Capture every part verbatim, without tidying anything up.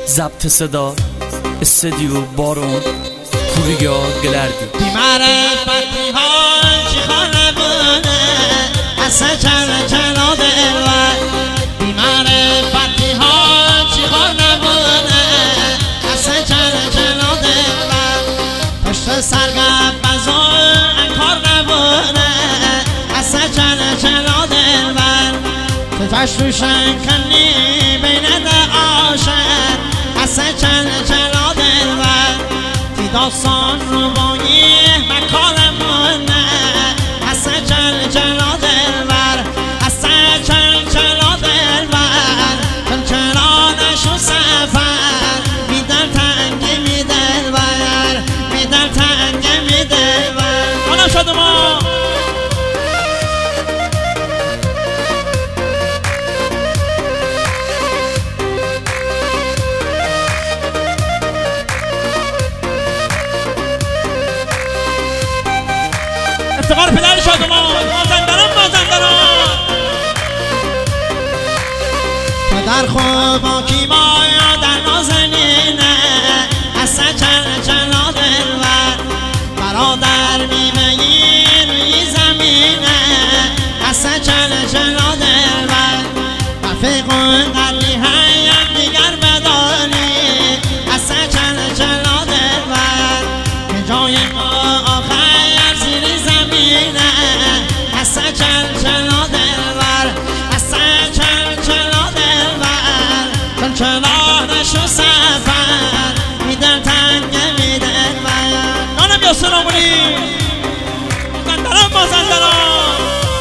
ضبط صدا استودیو بارون پوریا گلردی بی‌معرفتی ها چی خانه بونه اصلا چند چنا دلور بی‌معرفتی ها چی خانه بونه اصلا چند چنا دلور پشت سرگب بزار انکار نبونه اصلا چند چنا دلور تفش روشن کنی بین ده عاشق اصلا چند چنا دلور داستان روایی مکارمونه اصلا چند چنا دلور اصلا چند چنا دلور چند چنا نشو سفر میدن تنگی میدلور میدن تنگی میدلور آنم شد ما افتقار پدر شادمان مازندران مازندران پدر خوبا کی مایا در نازنینه اصلا چند چنا دلور برادر میمهی روی زمینه اصلا چند چنا دلور رفیق و قلی هیم دیگر بدانی اصلا چند چنا دلور که جای ما آخر زیر زمینه اصلا چند چنا دلور اصلا چند چنا دلور چند چنا نشو سفر میدن تنگه میدلور نانم یا سلامونی مازندران مازندران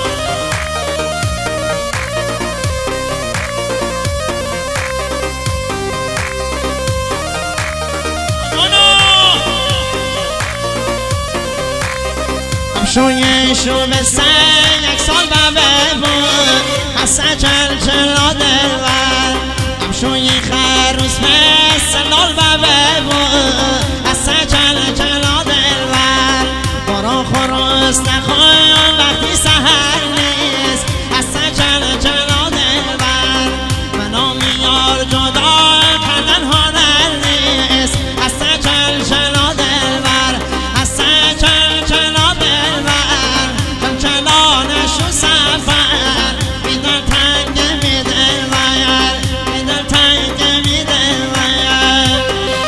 شوی شو به سن یک سال بابه بود اصلا چند چنا دلور شوی خروس به سنال بابه بود اصلا چند چنا دلور باران خروس نخوایم وقتی سهر نیست اصلا چند چنا دلور منو میار جدا کردن هنر نیست اصلا چند چنا دلور اصلا چند چنا دلور چند چنا نشو سفر میدن تنگه میدلور میدن تنگه میدلور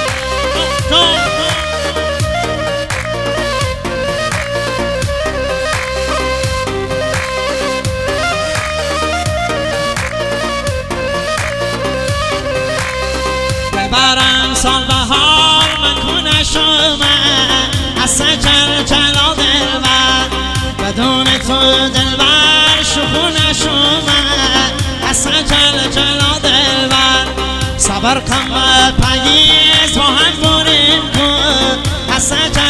ببرم سال بهار من کنه شما اصلا چند چنا دلور بدون تو دلبر شخونه شما اصلا چند چنا دلور صبر کن و پاییز با هم بریم کن اصلا